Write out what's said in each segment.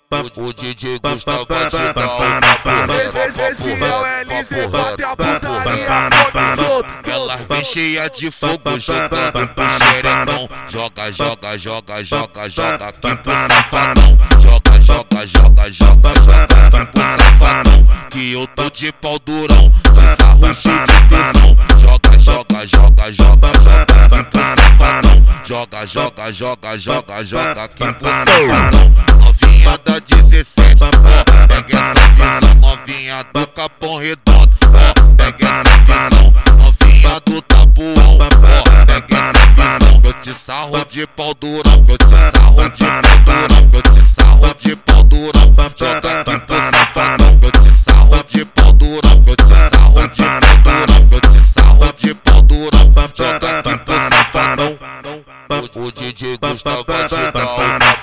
O DJ Gustavo vai te dar um papo reto. Elas vem cheia de fogo jogando pro xeretão. Joga, joga, joga, joga, joga aqui pro safadão. Joga, joga, joga, joga, joga aqui pro safadão. Que eu tô de pau durão, de sarro cheio de tesão. Joga, joga, joga, joga, joga aqui pro safadão. Joga, joga, joga, joga, joga aqui pro safadão. Novinha da 17, ó, pega essa visão. Novinha do Capão Redondo, ó, pega essa visão. Novinha do Tabuão, ó, pega essa visão. Eu te sarro de pau durão, eu te sarro de pau durão, eu te sarro de pau durão. Joga aqui pro safadão, eu te sarro de pau durão, eu te sarro de pau durão, eu te sarro de pau durão. Joga aqui pro safadão. O DJ Gustavo vai te dar um papo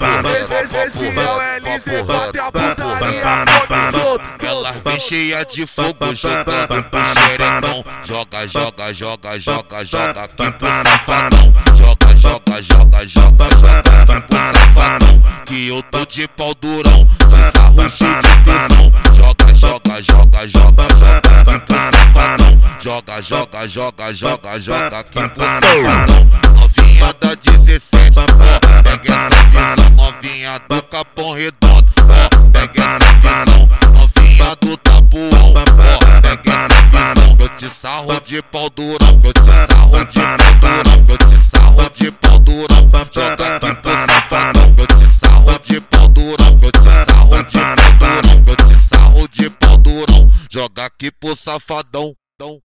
reto. Elas vem cheia de fogo jogando pro xeretão. Joga, joga, joga, joga, joga aqui pro safadão. Joga, joga, joga, joga, joga aqui pro safadão. Que eu tô de pau durão, de sarro cheio de tesão. Joga, joga, joga, joga, joga aqui pro safadão. Joga, joga, joga, joga, joga aqui pro safadão. Novinha da 17, ó, pega essa visão. Novinha do Capão Redondo, ó, pega essa visão. Novinha do Tabuão, ó, pega essa visão. Eu te sarro de pau durão, eu te sarro de pau durão, eu te sarro de pau durão. Joga aqui pro safadão, eu te sarro de pau durão, eu te sarro de pau durão, eu te sarro de pau durão. Joga aqui pro safadão.